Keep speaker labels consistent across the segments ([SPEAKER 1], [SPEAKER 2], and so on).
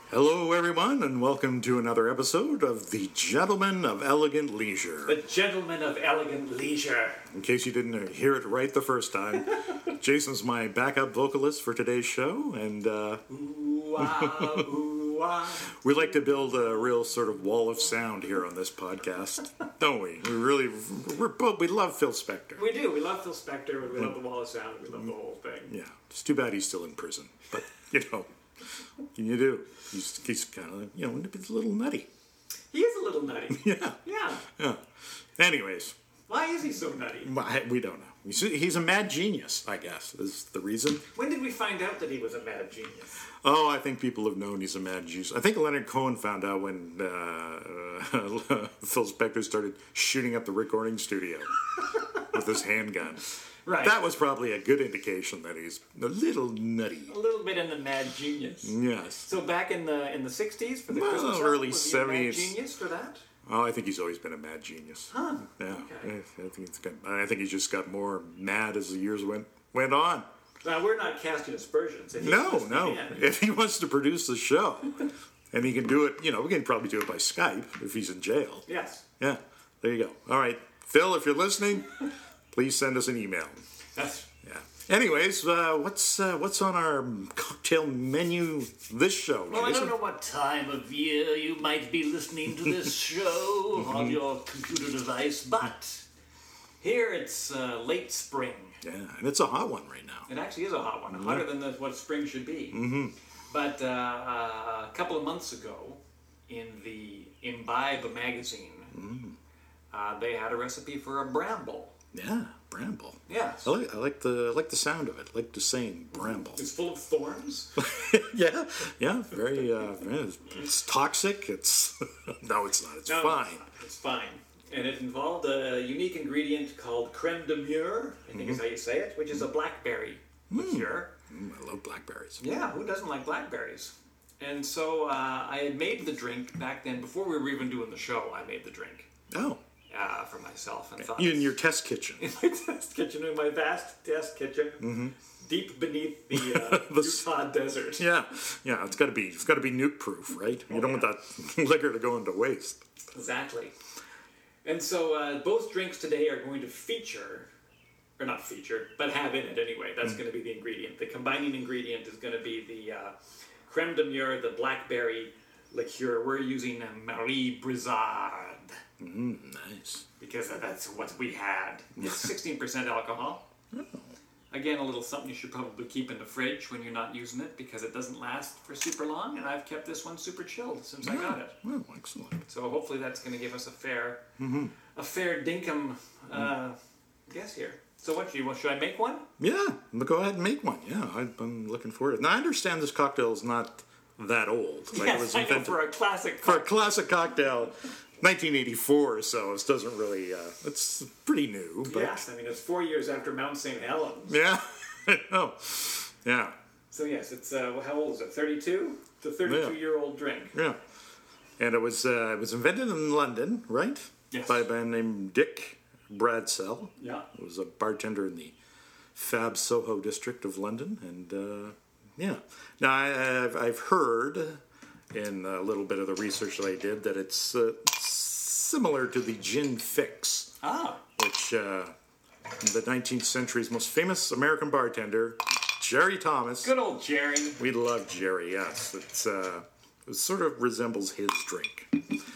[SPEAKER 1] Hello, everyone, and welcome to another episode of The Gentleman of Elegant Leisure.
[SPEAKER 2] The Gentleman of Elegant Leisure.
[SPEAKER 1] In case you didn't hear it right the first time, Jason's my backup vocalist for today's show, and we like to build a real sort of wall of sound here on this podcast, don't we? We love Phil Spector.
[SPEAKER 2] We do. We love Phil Spector, and we love the Wall of Sound, and we love the whole thing.
[SPEAKER 1] Yeah, it's too bad he's still in prison, but, what can you do? He's kind of, he's a little nutty.
[SPEAKER 2] He is a little nutty.
[SPEAKER 1] Yeah. Anyways.
[SPEAKER 2] Why is he so nutty?
[SPEAKER 1] We don't know. He's a mad genius, I guess, is the reason.
[SPEAKER 2] When did we find out that he was a mad genius?
[SPEAKER 1] Oh, I think people have known he's a mad genius. I think Leonard Cohen found out when Phil Spector started shooting up the recording studio with his handgun.
[SPEAKER 2] Right.
[SPEAKER 1] That was probably a good indication that he's a little nutty.
[SPEAKER 2] A little bit in the mad genius.
[SPEAKER 1] Yes.
[SPEAKER 2] So back in the 60s for the Christmas album,
[SPEAKER 1] early
[SPEAKER 2] was
[SPEAKER 1] 70s.
[SPEAKER 2] he a mad genius for that?
[SPEAKER 1] Oh, I think he's always been a mad genius.
[SPEAKER 2] Huh.
[SPEAKER 1] Yeah.
[SPEAKER 2] Okay.
[SPEAKER 1] I think he just got more mad as the years went on.
[SPEAKER 2] Now, we're not casting aspersions.
[SPEAKER 1] No. If he wants to produce the show, and he can do it, we can probably do it by Skype if he's in jail.
[SPEAKER 2] Yes.
[SPEAKER 1] Yeah, there you go. All right, Phil, if you're listening, please send us an email.
[SPEAKER 2] That's...
[SPEAKER 1] Yeah. Anyways, what's on our cocktail menu this show?
[SPEAKER 2] Well,
[SPEAKER 1] Jason?
[SPEAKER 2] I don't know what time of year you might be listening to this show on your computer device, but here it's late spring.
[SPEAKER 1] Yeah, and it's a hot one right now.
[SPEAKER 2] It actually is a hot one, hotter than what spring should be. Mm-hmm. But a couple of months ago, in the Imbibe magazine, they had a recipe for a bramble.
[SPEAKER 1] Yeah, bramble.
[SPEAKER 2] Yes.
[SPEAKER 1] I like the sound of it. I like the saying bramble.
[SPEAKER 2] It's full of thorns.
[SPEAKER 1] yeah, very. It's toxic. It's no, it's not. It's fine.
[SPEAKER 2] It's fine. And it involved a unique ingredient called creme de mûre, I think is how you say it, which is a blackberry liqueur.
[SPEAKER 1] I love blackberries.
[SPEAKER 2] Yeah, who doesn't like blackberries? And so I had made the drink back then, before we were even doing the show, I made the drink.
[SPEAKER 1] Oh.
[SPEAKER 2] For myself. And thought,
[SPEAKER 1] in your test kitchen.
[SPEAKER 2] In my test kitchen, in my vast test kitchen, deep beneath the Utah desert.
[SPEAKER 1] Yeah, it's got to be nuke proof, right? You don't want that liquor to go into waste.
[SPEAKER 2] Exactly. And so both drinks today are going to feature, or not feature, but have in it anyway. That's going to be the ingredient. The combining ingredient is going to be the creme de mûre, the blackberry liqueur. We're using Marie Brizard.
[SPEAKER 1] Nice.
[SPEAKER 2] Because that's what we had. It's 16% alcohol.
[SPEAKER 1] Oh.
[SPEAKER 2] Again, a little something you should probably keep in the fridge when you're not using it because it doesn't last for super long, and I've kept this one super chilled since I got it.
[SPEAKER 1] Oh, excellent.
[SPEAKER 2] So hopefully that's going to give us a fair dinkum guess here. So what, should I make one?
[SPEAKER 1] Yeah, go ahead and make one. Yeah, I'm looking forward to it. Now, I understand this cocktail is not that old.
[SPEAKER 2] Like yes, it was invented for a classic
[SPEAKER 1] cocktail. For a classic cocktail. 1984 or so. It doesn't really. It's pretty new. But
[SPEAKER 2] yes, I mean it's 4 years after Mount St. Helens.
[SPEAKER 1] Yeah, I know. Yeah.
[SPEAKER 2] So yes, it's how old is it? 32. It's a 32-year-old drink.
[SPEAKER 1] Yeah, and it was invented in London, right?
[SPEAKER 2] Yes. By
[SPEAKER 1] a man named Dick Bradsell.
[SPEAKER 2] Yeah.
[SPEAKER 1] He was a bartender in the Fab Soho district of London, and yeah. Now I've heard, in a little bit of the research that I did, that it's similar to the gin fix, which the 19th century's most famous American bartender, Jerry Thomas.
[SPEAKER 2] Good old Jerry.
[SPEAKER 1] We love Jerry, yes. It sort of resembles his drink.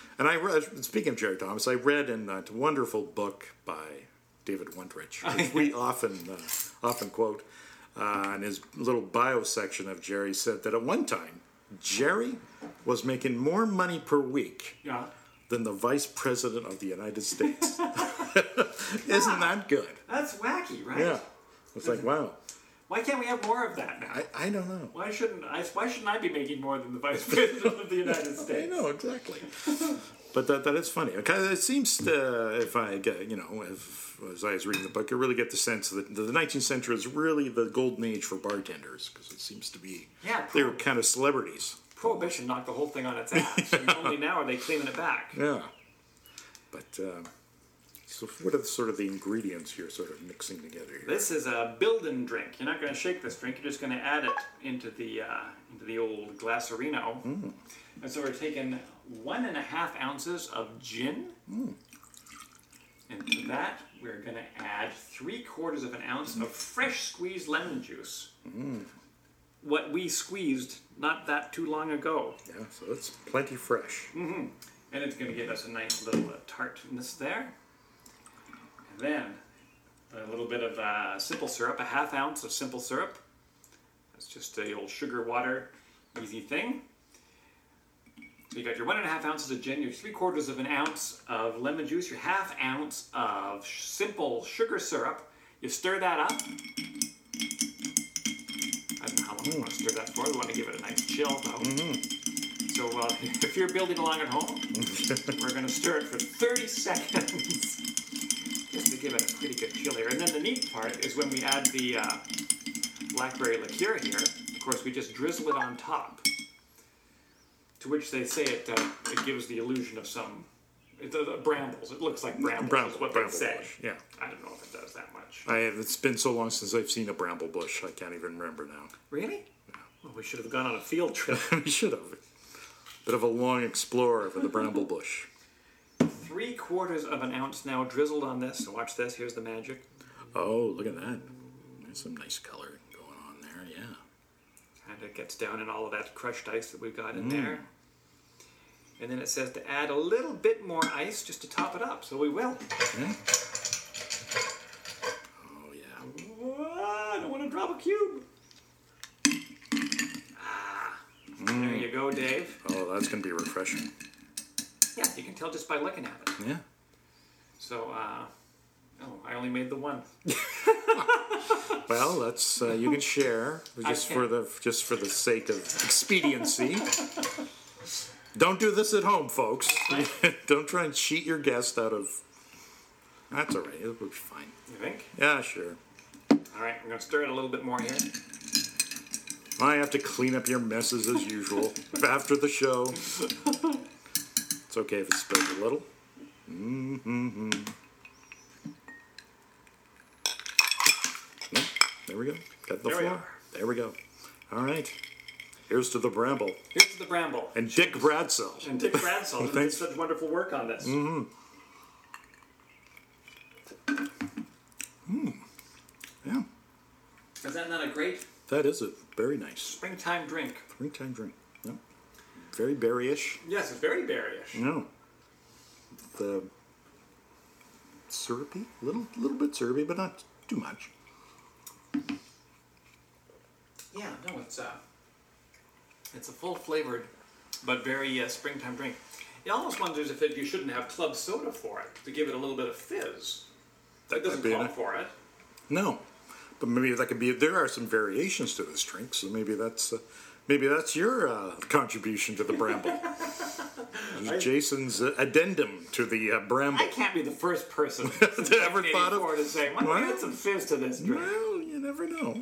[SPEAKER 1] And speaking of Jerry Thomas, I read in that wonderful book by David Wondrich, which we often quote, in his little bio section of Jerry, said that at one time, Jerry was making more money per week than the Vice President of the United States. Isn't that good?
[SPEAKER 2] That's wacky, right?
[SPEAKER 1] Yeah. It's like, wow.
[SPEAKER 2] Why can't we have more of that now?
[SPEAKER 1] I don't know.
[SPEAKER 2] Why shouldn't I be making more than the Vice President of the United States?
[SPEAKER 1] I know, exactly. But that is funny. It seems to, if I get, as I was reading the book, I really get the sense that the 19th century is really the golden age for bartenders, because it seems to be, they were kind of celebrities.
[SPEAKER 2] Prohibition knocked the whole thing on its ass. And only now are they cleaning it back.
[SPEAKER 1] Yeah. But So what are sort of the ingredients you're sort of mixing together here?
[SPEAKER 2] This is a build-in drink. You're not going to shake this drink. You're just going to add it into the old Glacerino. And so we're taking 1.5 ounces of gin. And to that, we're going to add 3/4 of an ounce of fresh squeezed lemon juice. What we squeezed not that too long ago.
[SPEAKER 1] Yeah, so it's plenty fresh.
[SPEAKER 2] And it's going to give us a nice little tartness there. And then a little bit of simple syrup, 1/2 ounce of simple syrup. That's just the old sugar water, easy thing. So you got your 1.5 ounces of gin, your 3/4 of an ounce of lemon juice, your 1/2 ounce of simple sugar syrup. You stir that up. I don't know how long we want to stir that for. We want to give it a nice chill though. So if you're building along at home, we're going to stir it for 30 seconds. Just to give it a pretty good chill here. And then the neat part is when we add the blackberry liqueur here, of course we just drizzle it on top. To which they say it gives the illusion of some brambles. It looks like brambles is what they say.
[SPEAKER 1] Bush. Yeah.
[SPEAKER 2] I don't know if it does that much.
[SPEAKER 1] It's been so long since I've seen a bramble bush, I can't even remember now.
[SPEAKER 2] Really? Yeah. Well, we should have gone on a field trip.
[SPEAKER 1] We should have. Bit of a long explorer for the bramble bush.
[SPEAKER 2] 3/4 of an ounce now drizzled on this. So watch this. Here's the magic.
[SPEAKER 1] Oh, look at that. There's some nice color going on there, yeah.
[SPEAKER 2] And it gets down in all of that crushed ice that we've got in there. And then it says to add a little bit more ice just to top it up. So we will.
[SPEAKER 1] Yeah. Oh, yeah.
[SPEAKER 2] I don't want to drop a cube. There you go, Dave.
[SPEAKER 1] Oh, that's going to be refreshing.
[SPEAKER 2] Yeah, you can tell just by looking at it.
[SPEAKER 1] Yeah.
[SPEAKER 2] So, I only made the one.
[SPEAKER 1] Well, that's you can share just for the sake of expediency. Don't do this at home, folks. Don't try and cheat your guest out of. That's all right. It'll be fine.
[SPEAKER 2] You think?
[SPEAKER 1] Yeah, sure.
[SPEAKER 2] All right, I'm going to stir it a little bit more here.
[SPEAKER 1] I have to clean up your messes as usual after the show. It's okay if it spills a little. There we go. Got the floor. There we go. All right. Here's to the Bramble.
[SPEAKER 2] Here's to the Bramble.
[SPEAKER 1] And Dick Bradsell.
[SPEAKER 2] And Dick Bradsell. Who did such wonderful work on this.
[SPEAKER 1] Yeah.
[SPEAKER 2] Is that not a great...
[SPEAKER 1] That is a very nice.
[SPEAKER 2] Springtime drink.
[SPEAKER 1] Springtime drink. Yeah. Very berryish.
[SPEAKER 2] Yes, it's very berryish.
[SPEAKER 1] No. The syrupy, little bit syrupy, but not too much.
[SPEAKER 2] Yeah, no, it's a full flavored, but very springtime drink. It almost wonders if you shouldn't have club soda for it to give it a little bit of fizz. That doesn't call for it.
[SPEAKER 1] No, but maybe that could be. There are some variations to this drink, so maybe that's your contribution to the Bramble. Jason's addendum to the Bramble.
[SPEAKER 2] I can't be the first person
[SPEAKER 1] to ever thought of
[SPEAKER 2] to say, "Why don't we add some fizz to this drink?"
[SPEAKER 1] Well, you never know.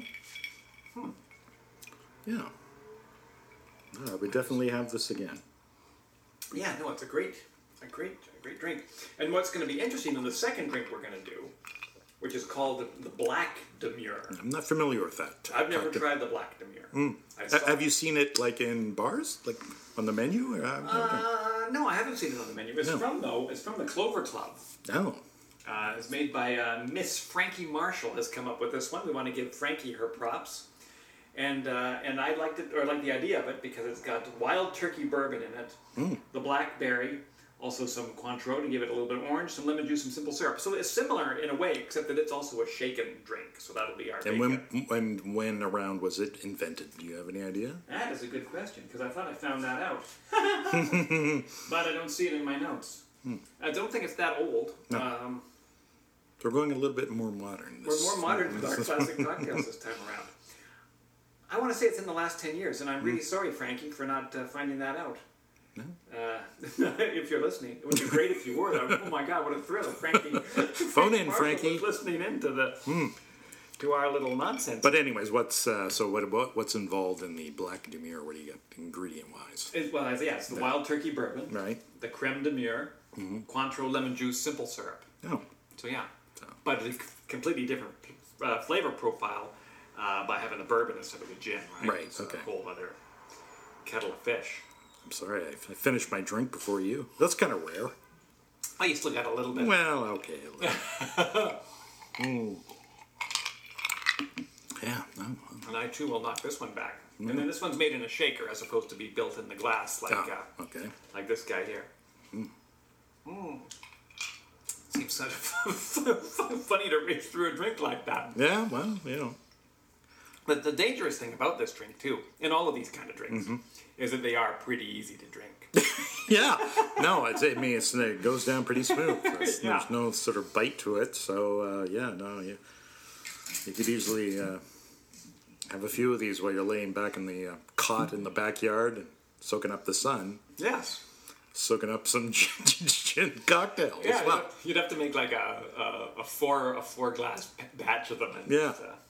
[SPEAKER 1] Yeah. We definitely have this again.
[SPEAKER 2] Yeah, no, it's a great drink. And what's going to be interesting in the second drink we're going to do, which is called the Black Demure.
[SPEAKER 1] I'm not familiar with that.
[SPEAKER 2] I've never tried the Black Demure.
[SPEAKER 1] Have you seen it like in bars, like on the menu? Or,
[SPEAKER 2] no, I haven't seen it on the menu. It's from the Clover Club.
[SPEAKER 1] Oh.
[SPEAKER 2] It's made by Miss Frankie Marshall has come up with this one. We want to give Frankie her props. And I liked it, or I like the idea of it, because it's got wild turkey bourbon in it, the blackberry, also some Cointreau to give it a little bit of orange, some lemon juice, some simple syrup. So it's similar in a way, except that it's also a shaken drink. So that'll be our.
[SPEAKER 1] And when around was it invented? Do you have any idea?
[SPEAKER 2] That is a good question, because I thought I found that out, but I don't see it in my notes. I don't think it's that old.
[SPEAKER 1] No. We're going a little bit more modern.
[SPEAKER 2] We're more modern with our classic cocktails this time around. I want to say it's in the last 10 years, and I'm really sorry, Frankie, for not finding that out.
[SPEAKER 1] No.
[SPEAKER 2] If you're listening, it would be great if you were. Oh my God, what a thrill, Frankie!
[SPEAKER 1] Phone in, Frankie.
[SPEAKER 2] Was listening into to our little nonsense.
[SPEAKER 1] But anyways, what's involved in the Black Demure? What do you got ingredient wise?
[SPEAKER 2] It's the wild turkey bourbon,
[SPEAKER 1] right?
[SPEAKER 2] The creme de mure, Cointreau lemon juice, simple syrup.
[SPEAKER 1] Oh.
[SPEAKER 2] So yeah, but a completely different flavor profile by having a bourbon instead of a gin, right?
[SPEAKER 1] Right.
[SPEAKER 2] It's
[SPEAKER 1] Okay.
[SPEAKER 2] a whole other kettle of fish.
[SPEAKER 1] I'm sorry, I finished my drink before you. That's kind of rare.
[SPEAKER 2] Oh, you still got a little bit.
[SPEAKER 1] Well, okay. Yeah. No.
[SPEAKER 2] And I too will knock this one back. And then this one's made in a shaker as opposed to be built in the glass like
[SPEAKER 1] Okay.
[SPEAKER 2] like this guy here. Seems so funny to reach through a drink like that.
[SPEAKER 1] Yeah. Well, you know.
[SPEAKER 2] But the dangerous thing about this drink too, in all of these kind of drinks, is that they are pretty easy to drink.
[SPEAKER 1] Yeah. No, it goes down pretty smooth. There's no sort of bite to it. So you could easily have a few of these while you're laying back in the cot in the backyard and soaking up the sun.
[SPEAKER 2] Yes.
[SPEAKER 1] Soaking up some gin cocktail
[SPEAKER 2] Yeah,
[SPEAKER 1] as well.
[SPEAKER 2] you'd have to make like a four glass batch of them. And
[SPEAKER 1] Yeah.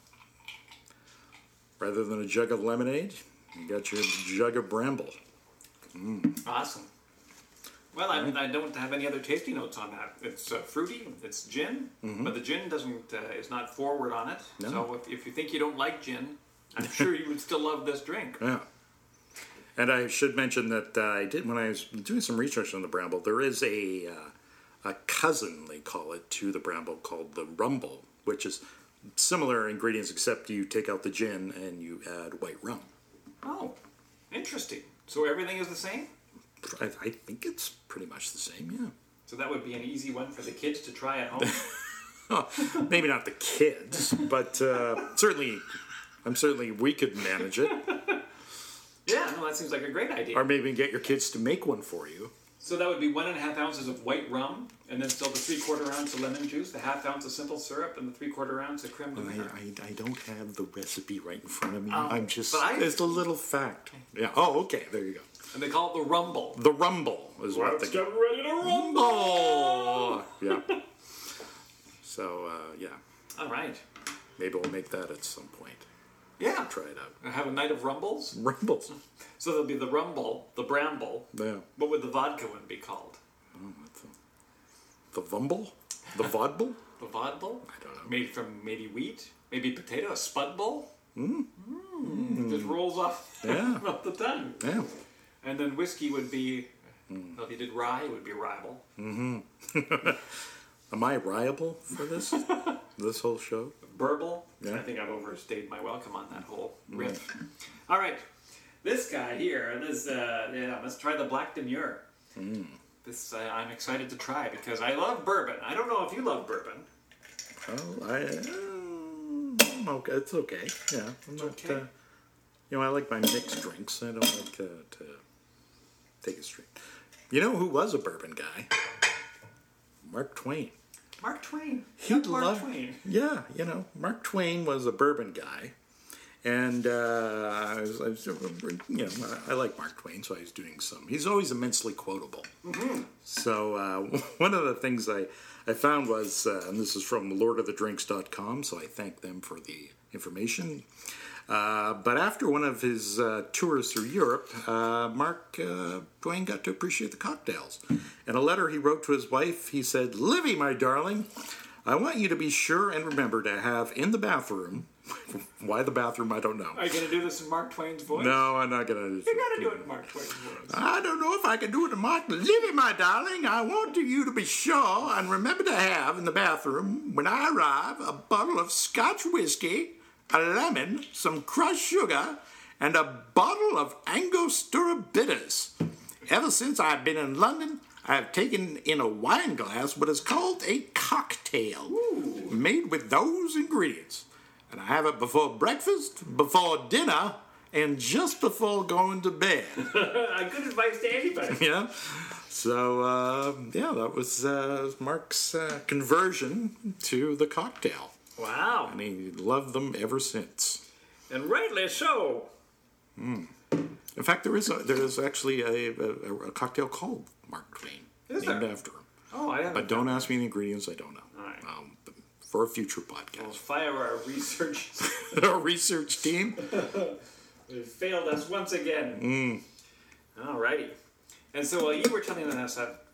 [SPEAKER 1] Rather than a jug of lemonade, you got your jug of Bramble.
[SPEAKER 2] Awesome. Well, I don't have any other tasty notes on that. It's fruity. It's gin, but the gin is not forward on it.
[SPEAKER 1] No.
[SPEAKER 2] So if you think you don't like gin, I'm sure you would still love this drink.
[SPEAKER 1] Yeah. And I should mention that I did when I was doing some research on the Bramble. There is a cousin, they call it, to the Bramble called the Rumble, which is similar ingredients except you take out the gin and you add white rum.
[SPEAKER 2] Oh, interesting. So everything is the same?
[SPEAKER 1] I think it's pretty much the same, yeah.
[SPEAKER 2] So that would be an easy one for the kids to try at home.
[SPEAKER 1] Maybe not the kids, but certainly we could manage it.
[SPEAKER 2] Yeah, no, that seems like a great idea.
[SPEAKER 1] Or maybe get your kids to make one for you.
[SPEAKER 2] So that would be 1.5 ounces of white rum, and then still the 3/4 ounce of lemon juice, the 1/2 ounce of simple syrup, and the 3/4 ounce of creme de menthe.
[SPEAKER 1] I don't have the recipe right in front of me.
[SPEAKER 2] Oh,
[SPEAKER 1] I'm just,
[SPEAKER 2] but
[SPEAKER 1] it's a little fact. Yeah. Oh, okay. There you go.
[SPEAKER 2] And they call it the rumble.
[SPEAKER 1] The Rumble is what they
[SPEAKER 2] get ready to rumble!
[SPEAKER 1] Yeah. So, yeah.
[SPEAKER 2] All right.
[SPEAKER 1] Maybe we'll make that at some point.
[SPEAKER 2] Yeah.
[SPEAKER 1] Try it out.
[SPEAKER 2] Have a night of rumbles.
[SPEAKER 1] Rumbles.
[SPEAKER 2] So there'll be the rumble, the bramble.
[SPEAKER 1] Yeah.
[SPEAKER 2] What would the vodka one be called?
[SPEAKER 1] The Vumble? The Vodble?
[SPEAKER 2] The vodble?
[SPEAKER 1] I don't know.
[SPEAKER 2] Made from maybe wheat, maybe potato, a spud bowl. Just rolls off,
[SPEAKER 1] Yeah.
[SPEAKER 2] off the tongue.
[SPEAKER 1] Yeah.
[SPEAKER 2] And then whiskey would be, well, if you did rye, it would be ribble.
[SPEAKER 1] Am I riable for this? This whole show?
[SPEAKER 2] Burble.
[SPEAKER 1] Yeah.
[SPEAKER 2] I think I've overstayed my welcome on that whole riff. All right. This guy here, let's try the Black Demure. This I'm excited to try because I love bourbon. I don't know if you love bourbon.
[SPEAKER 1] Well, okay, it's okay. Yeah, I'm not.
[SPEAKER 2] Okay.
[SPEAKER 1] I like my mixed drinks. I don't like to take it straight. You know who was a bourbon guy? Mark Twain.
[SPEAKER 2] Mark Twain.
[SPEAKER 1] He
[SPEAKER 2] Mark
[SPEAKER 1] loved.
[SPEAKER 2] Twain.
[SPEAKER 1] Yeah, Mark Twain was a bourbon guy, and I like Mark Twain, so I was doing some. He's always immensely quotable. So one of the things I found was, and this is from lordofthedrinks.com, so I thank them for the information. But after one of his tours through Europe, Mark Twain got to appreciate the cocktails. In a letter he wrote to his wife, he said, "Livy, my darling, I want you to be sure and remember to have in the bathroom," why the bathroom, I don't know.
[SPEAKER 2] Are you going to do this in Mark Twain's voice?
[SPEAKER 1] No, I'm not going to.
[SPEAKER 2] You got to do it in Mark Twain's voice.
[SPEAKER 1] I don't know if I can do it in Mark. Livy, my darling, I want you to be sure and remember to have in the bathroom, when I arrive, a bottle of Scotch whiskey, a lemon, some crushed sugar, and a bottle of Angostura bitters. Ever since I've been in London, I have taken in a wine glass what is called a cocktail, made with those ingredients. And I have it before breakfast, before dinner, and just before going to bed.
[SPEAKER 2] Good advice to anybody.
[SPEAKER 1] Yeah. So, that was Mark's conversion to the cocktail.
[SPEAKER 2] Wow.
[SPEAKER 1] And he loved them ever since.
[SPEAKER 2] And rightly so.
[SPEAKER 1] In fact, there is actually a cocktail called Mark Twain, named after him.
[SPEAKER 2] Oh, I haven't.
[SPEAKER 1] But don't ask me the ingredients; I don't know.
[SPEAKER 2] All right.
[SPEAKER 1] For a future podcast,
[SPEAKER 2] We'll fire our research.
[SPEAKER 1] our research team.
[SPEAKER 2] They failed us once again. All righty. And so you were telling us that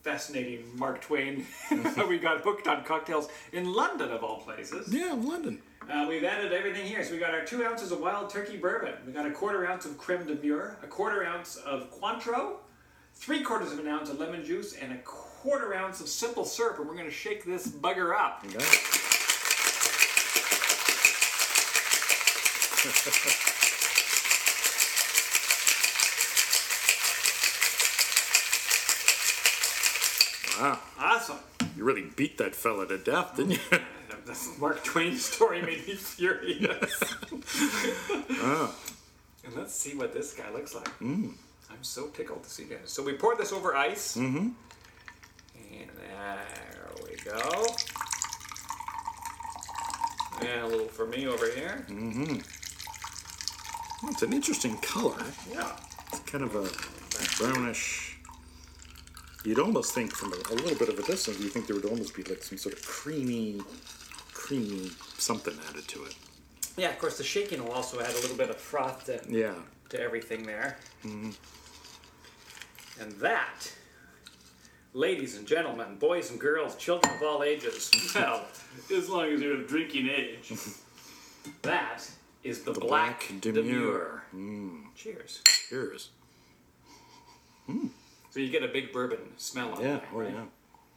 [SPEAKER 2] fascinating Mark Twain. We got hooked on cocktails in London, of all places.
[SPEAKER 1] Yeah, London.
[SPEAKER 2] We've added everything here. So we got our 2 ounces of wild turkey bourbon. We got a 1/4 ounce of creme de mure, a 1/4 ounce of Cointreau, 3/4 of an ounce of lemon juice, and a 1/4 ounce of simple syrup. And we're going to shake this bugger up.
[SPEAKER 1] Okay. Wow.
[SPEAKER 2] Awesome.
[SPEAKER 1] You really beat that fella to death, didn't you?
[SPEAKER 2] This Mark Twain story made me furious. And let's see what this guy looks like. I'm so tickled to see this. So we poured this over ice. And there we go. And a little for me over here.
[SPEAKER 1] Well, it's an interesting color.
[SPEAKER 2] Yeah.
[SPEAKER 1] It's kind of a brownish. You'd almost think from a little bit of a distance, you think there would almost be like some sort of creamy something added to it.
[SPEAKER 2] Yeah, of course, the shaking will also add a little bit of froth to everything there. And that, ladies and gentlemen, boys and girls, children of all ages, well, as long as you're of drinking age, that is the Black Demure. Cheers.
[SPEAKER 1] Cheers.
[SPEAKER 2] So you get a big bourbon smell on
[SPEAKER 1] Yeah,
[SPEAKER 2] that,
[SPEAKER 1] oh
[SPEAKER 2] right?
[SPEAKER 1] yeah.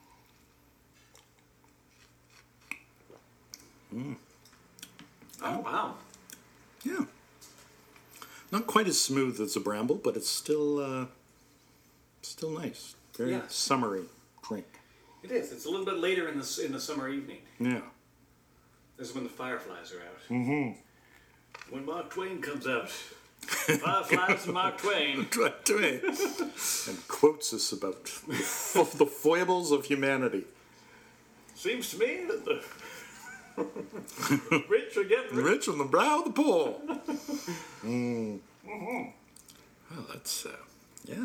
[SPEAKER 2] Oh, wow.
[SPEAKER 1] Yeah. Not quite as smooth as a Bramble, but it's still nice. Very summery drink.
[SPEAKER 2] It is. It's a little bit later in the summer evening.
[SPEAKER 1] Yeah.
[SPEAKER 2] This is when the fireflies are out. When Mark Twain comes out. Fireflies and Mark Twain.
[SPEAKER 1] And quotes us about the foibles of humanity.
[SPEAKER 2] Seems to me that the rich are getting
[SPEAKER 1] Rich on the brow of the poor. Well, that's, yeah.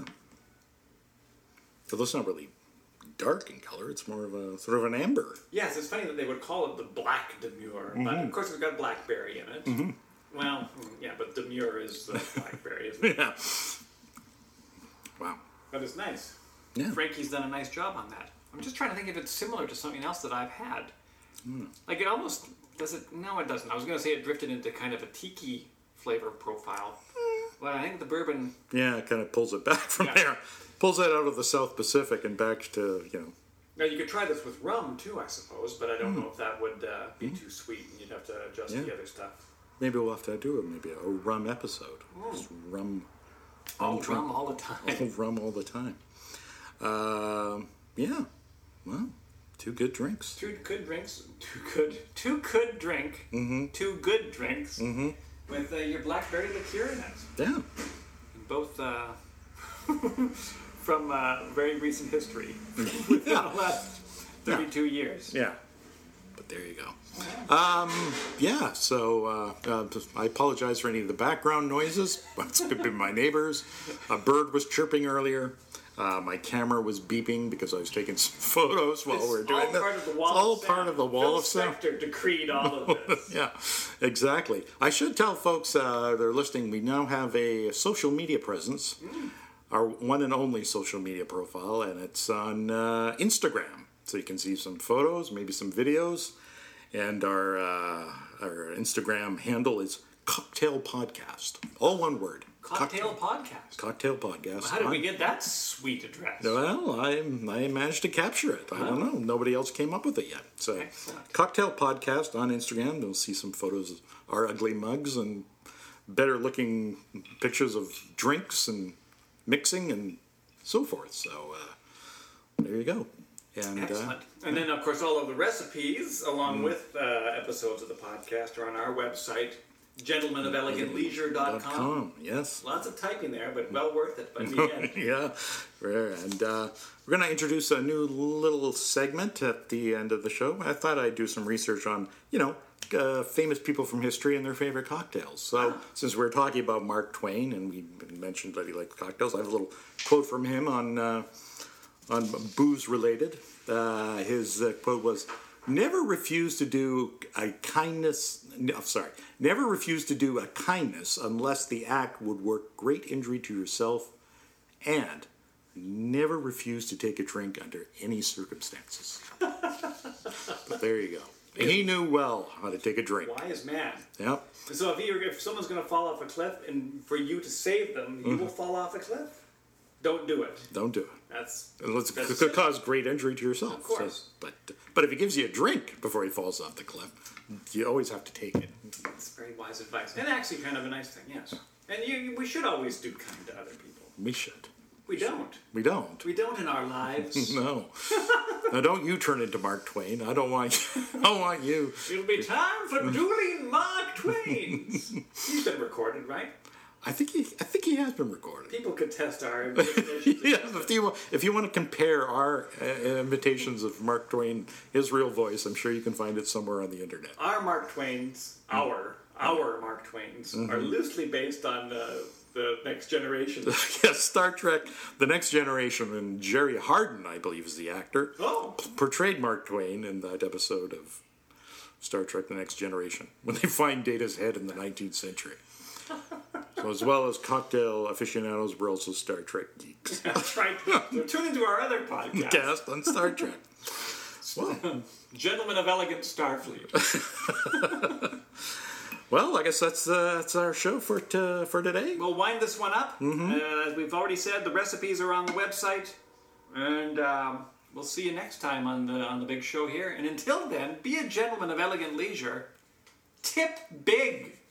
[SPEAKER 1] So that's not really dark in color. It's more of a sort of an amber.
[SPEAKER 2] Yes, it's funny that they would call it the Black Demure, but of course it's got blackberry in it. Well, yeah, but Demure is the blackberry, isn't it?
[SPEAKER 1] Yeah. Wow.
[SPEAKER 2] But it's nice.
[SPEAKER 1] Yeah.
[SPEAKER 2] Frankie's done a nice job on that. I'm just trying to think if it's similar to something else that I've had. Like it almost, does it? No, it doesn't. I was going to say it drifted into kind of a tiki flavor profile. But I think the bourbon...
[SPEAKER 1] Yeah, it kind of pulls it back from there. Pulls that out of the South Pacific and back to,
[SPEAKER 2] Now you could try this with rum too, I suppose, but I don't know if that would be too sweet and you'd have to adjust the other stuff.
[SPEAKER 1] Maybe we'll have to do a rum episode. Just rum.
[SPEAKER 2] Rum all the time.
[SPEAKER 1] Rum all the time. Yeah. Well, 2 good drinks.
[SPEAKER 2] 2 good drinks. 2 good drink. 2 good drinks. With your blackberry liqueur in it.
[SPEAKER 1] Yeah.
[SPEAKER 2] Both from very recent history. Within the last 32 years.
[SPEAKER 1] Yeah. But there you go. Yeah, so I apologize for any of the background noises. It's could be my neighbors. A bird was chirping earlier. My camera was beeping because I was taking some photos while we were doing it.
[SPEAKER 2] It's all part of the wall
[SPEAKER 1] of sound.
[SPEAKER 2] Phil Spector decreed all of this.
[SPEAKER 1] Yeah, exactly. I should tell folks that are listening, we now have a social media presence, our one and only social media profile, and it's on Instagram. So you can see some photos, maybe some videos, and our Instagram handle is Cocktail Podcast. All one word.
[SPEAKER 2] Cocktail Podcast.
[SPEAKER 1] Cocktail Podcast.
[SPEAKER 2] Well, how did we get that sweet address?
[SPEAKER 1] Well, I managed to capture it. I don't know. Nobody else came up with it yet. So,
[SPEAKER 2] excellent.
[SPEAKER 1] Cocktail Podcast on Instagram. You'll see some photos of our ugly mugs and better looking pictures of drinks and mixing and so forth. So, there you go. And,
[SPEAKER 2] excellent. And then, of course, all of the recipes, along with episodes of the podcast, are on our website, gentlemenofelegantleisure.com.
[SPEAKER 1] Yes.
[SPEAKER 2] Lots of typing there, but well worth it by the end.
[SPEAKER 1] Yeah. And we're going to introduce a new little segment at the end of the show. I thought I'd do some research on, famous people from history and their favorite cocktails. So since we're talking about Mark Twain and we mentioned that he liked cocktails, I have a little quote from him on booze related. His quote was, never refuse to do a kindness unless the act would work great injury to yourself and never refused to take a drink under any circumstances. But there you go. And he knew well how to take a drink.
[SPEAKER 2] Wise man.
[SPEAKER 1] Yep.
[SPEAKER 2] So if someone's going to fall off a cliff, and for you to save them, you will fall off a cliff. Don't do it.
[SPEAKER 1] Don't do it.
[SPEAKER 2] It
[SPEAKER 1] could cause great injury to yourself.
[SPEAKER 2] Of course.
[SPEAKER 1] So, but if he gives you a drink before he falls off the cliff, you always have to take it.
[SPEAKER 2] That's very wise advice. And actually kind of a nice thing, yes. And we should always do kind to other people.
[SPEAKER 1] We should.
[SPEAKER 2] We don't.
[SPEAKER 1] We don't.
[SPEAKER 2] We don't in our lives.
[SPEAKER 1] No. Now don't you turn into Mark Twain. I don't want you.
[SPEAKER 2] It'll be time for dueling Mark Twains. He's been recorded, right?
[SPEAKER 1] I think he has been recorded.
[SPEAKER 2] People could test our
[SPEAKER 1] Yeah, if you want to compare our imitations of Mark Twain, his real voice, I'm sure you can find it somewhere on the internet.
[SPEAKER 2] Our Mark Twains, our Mark Twains, are loosely based on the Next Generation.
[SPEAKER 1] Yes, Star Trek, The Next Generation, and Jerry Hardin, I believe, is the actor.
[SPEAKER 2] Oh.
[SPEAKER 1] Portrayed Mark Twain in that episode of Star Trek, The Next Generation, when they find Data's head in the 19th century. So as well as cocktail aficionados, we're also Star Trek geeks.
[SPEAKER 2] That's right. So tune into our other podcast.
[SPEAKER 1] Cast on Star Trek. Well,
[SPEAKER 2] Gentlemen of Elegant Starfleet.
[SPEAKER 1] well, I guess that's our show for today.
[SPEAKER 2] We'll wind this one up. As we've already said, the recipes are on the website. And we'll see you next time on the big show here. And until then, be a gentleman of elegant leisure. Tip big.